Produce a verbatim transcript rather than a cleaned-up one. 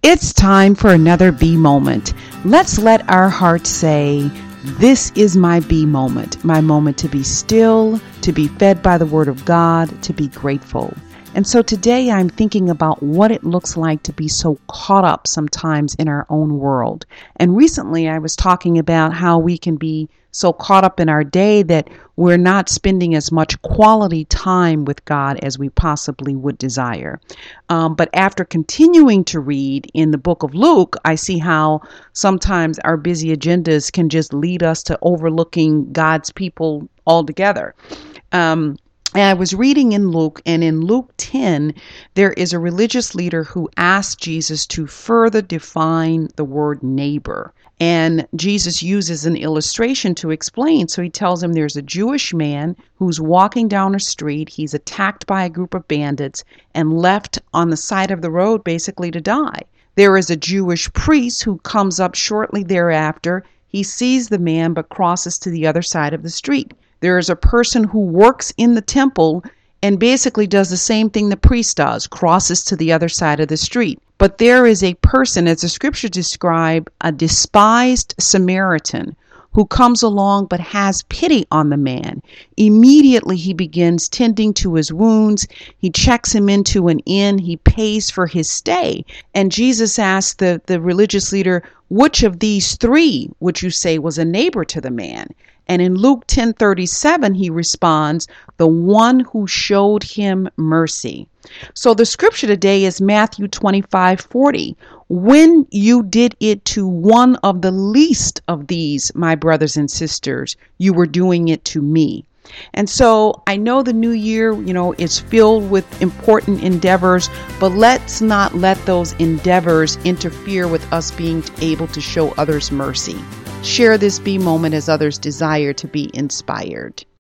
It's time for another Be moment. Let's let our hearts say, this is my Be moment, my moment to be still, to be fed by the Word of God, to be grateful. And so today I'm thinking about what it looks like to be so caught up sometimes in our own world. And recently I was talking about how we can be so caught up in our day that we're not spending as much quality time with God as we possibly would desire. Um, but after continuing to read in the book of Luke, I see how sometimes our busy agendas can just lead us to overlooking God's people altogether. Um, And I was reading in Luke, and in Luke ten, there is a religious leader who asked Jesus to further define the word neighbor. And Jesus uses an illustration to explain. So he tells him there's a Jewish man who's walking down a street. He's attacked by a group of bandits and left on the side of the road basically to die. There is a Jewish priest who comes up shortly thereafter. He sees the man but crosses to the other side of the street. There is a person who works in the temple and basically does the same thing the priest does, crosses to the other side of the street. But there is a person, as the scriptures describe, a despised Samaritan who comes along but has pity on the man. Immediately he begins tending to his wounds. He checks him into an inn. He pays for his stay. And Jesus asked the, the religious leader, which of these three would you say was a neighbor to the man? And in Luke ten thirty-seven, he responds, the one who showed him mercy. So the scripture today is Matthew twenty-five forty. When you did it to one of the least of these, my brothers and sisters, you were doing it to me. And so I know the new year, you know, is filled with important endeavors, but let's not let those endeavors interfere with us being able to show others mercy. Share this Be moment as others desire to be inspired.